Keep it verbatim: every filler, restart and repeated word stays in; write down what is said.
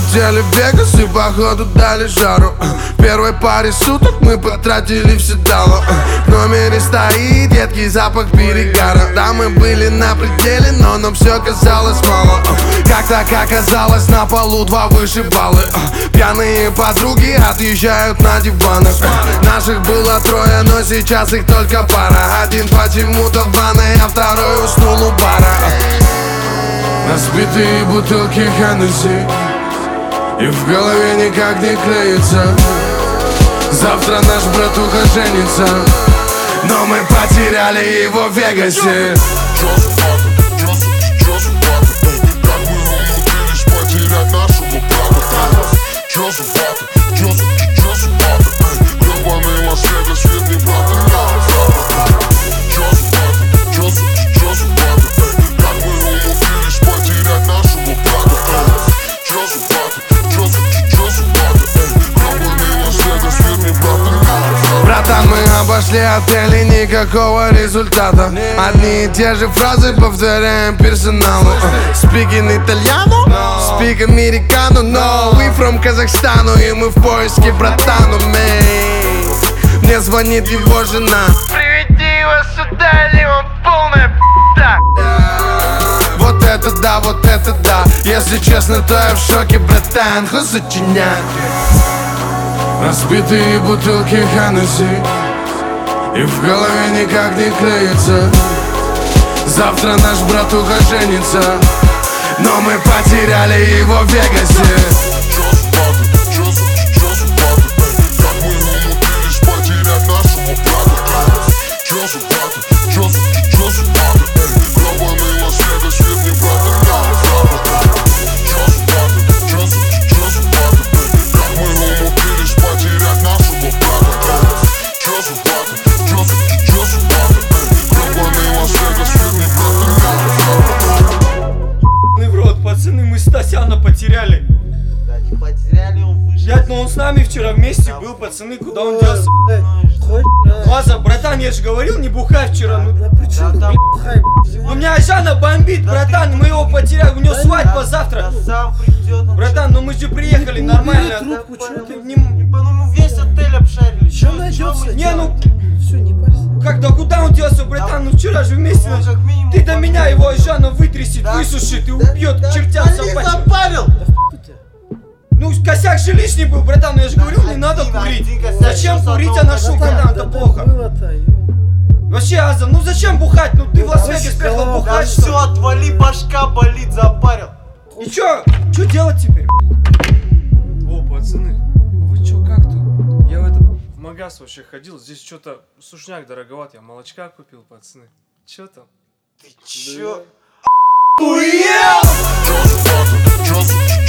Прилетели в Вегас и походу дали жару. Первой паре суток мы потратили все доллары. В номере стоит едкий запах перегара. Да, мы были на пределе, но нам все казалось мало. Как так оказалось, на полу два вышибалы. Пьяные подруги отъезжают на диванах. Наших было трое, но сейчас их только пара. Один почему-то в ванной, а второй уснул у бара. Разбитые бутылки Хеннесси, и в голове никак не клеится. Завтра наш братуха женится, но мы потеряли его в Вегасе. Как мы умудрились потерять нашего брата? Чё за вата? Чё за, чё за вата? Гребаный Лас-Вегас, ведь не брата. Чё за вата? Чё за, чё за вата? Как мы умудрились потерять нашего брата? Чё за вата? Чё за, чё за вата? Гребаный Лас-Вегас, ведь не брата. Братан, мы обошли отели, никакого результата. Одни и те же фразы повторяем персоналу. Speaking italiano, speak americano, no. We from Казахстану, и мы в поиске братану, мэй. Мне звонит его жена: приведи его сюда, или он полная пи***а. Вот это да, вот это да. Если честно, то я в шоке, братан, хуй сочинять. Разбитые бутылки Хеннесси, и в голове никак не клеится. Завтра наш братуха женится, но мы потеряли его в Вегасе. Чё за вата? Чё за, чё за вата? Как мы умудрились потерять нашего брата? Чё за вата? Чё за, чё за вата? Гребаный Лас-Вегас, ведь не брата. Чё за вата? Чё за, чё за вата? Как мы умудрились потерять нашего брата? Чё за вата? Чё за, чё за вата? Гребаный Лас-Вегас, ведь не брата. В рот, пацаны, мы Стасяна потеряли. Да не потеряли, он вышел. Блять, ну он с нами вчера вместе был, пацаны, куда он делся? Лаза, братан, я же говорил, не бухай вчера. Ну, Да, у меня Жанна бомбит, братан, мы его потеряли, у него свадьба завтра. сам придет. Братан, ну мы же приехали нормально. Трубку, чё ты? Не- Ну мы весь отель обшарили. Чё найдется? Не, ну, Все, не парься. когда, куда он делся, братан, ну вчера же вместе. Ну, как минимум, Ты до меня его Жанна вытрясет, Да. высушит и Да, убьет да, к чертям да, не собачьим. запарил. Ну, косяк же лишний был, братан, ну я же говорил, не Один, надо один курить. косяк, Зачем сейчас курить, одного а ношу, косяка. братан, это плохо. Было-то, ё. Вообще, Аза, ну зачем бухать? Ну ты в Лас-Вегас приехал Да Да бухать, все, что ли? отвали, башка болит, запарил. И чё? Чё делать теперь? О, пацаны, вы чё, как тут? Я в этот в магаз вообще ходил, здесь что-то сушняк дороговат, я молочка купил, пацаны. Чё там? Ты чё? Чё за вата? Чё за,